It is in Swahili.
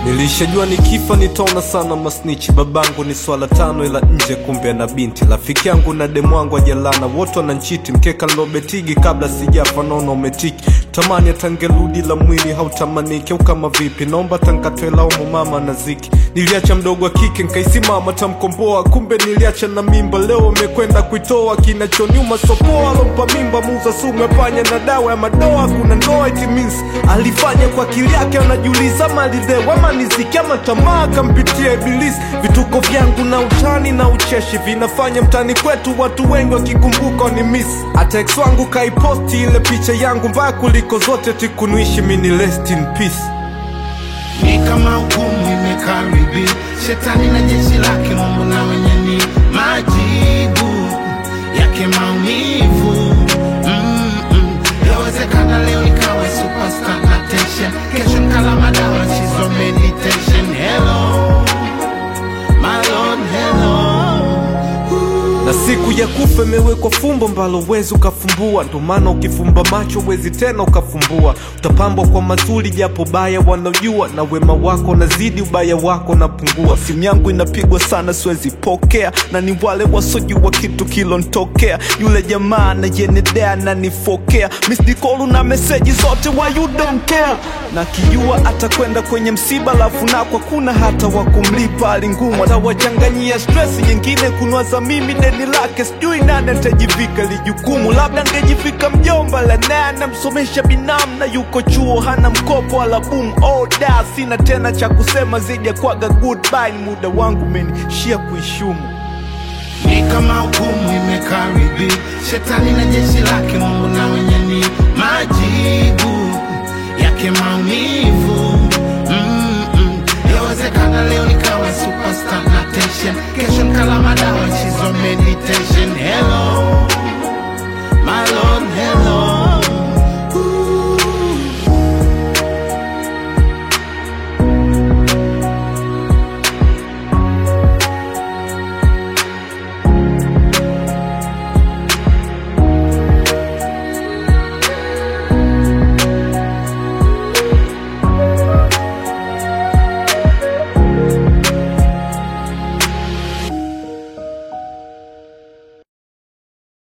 Nilishajua nikifa nitaona sana masnichi. Babangu ni swala tano ila nje kumbe na binti. Rafiki yangu na demu wangu ajalana wote wananchiti. Mkeka nilobetigi kabla sijafa naona umetiki. Tamani atangerudi la mwili hautamaniki. Au kama vipi naomba tankatwela umu mama na ziki. Niliacha mdogo wa kike nkaisimama tamkomboa. Kumbe niliacha na mimba leo mekwenda kuitoa. Kinachoniuma sopoa alompa mimba muuza sumu panya na dawa ya madoa. Kuna ndoa it means alifanya kwa akili yake anajiuliza malidewa maniziki ama tamaa kampitia ibilisi. Vituko vyangu na utani na ucheshi vinafanya mtani kwetu watu wengi wakikumbuka ni miss. Hata ex wangu kaiposti ile picha yangu mbaya kuliko zote tikunuishi mini rest in peace. Ni kama hukumu imekaribi, shetani na jeshi lake Mungu na wenye ni majibu yake maumivu. Yawezekana leo nikawe superstar na tension, kesho nkala madawa chizo meditation. Hello my Lord, hello. Na siku ya kufa imewekwa fumbo mbalo wezi ukafumbua. Ndo maana ukifumba macho wezi tena ukafumbua. Utapambwa kwa mazuri japo baya wanajua. Na wema wako nazidi ubaya wako napungua. Simu yangu inapigwa sana siwezi pokea. Na ni wale wasojua kitu kilontokea. Yule jamaa na yenedea na nifokea. Missed call na message zote why you don't care. Na kijua atakwenda kwenye msiba lafu na kwa kuna hata wakumlipa alingumu. Atawachanganyia stress nyingine kunwaza mimi deni lake. Sijui nani atajivika lijukumu. Labda ngejivika mjomba la naye namsomesha binamu na yuko chuo hana mkopo wala boom. Oh da sina tena cha kusema zaidi ya kwaga goodbye. Muda wangu menishia kuishumu. Ni kama hukumu imekaribi, shetani na jeshi lake Mungu na wenye ni majibu yake maumivu. Yawezekana leo nikawe superstar na tension, kesho nkala madawa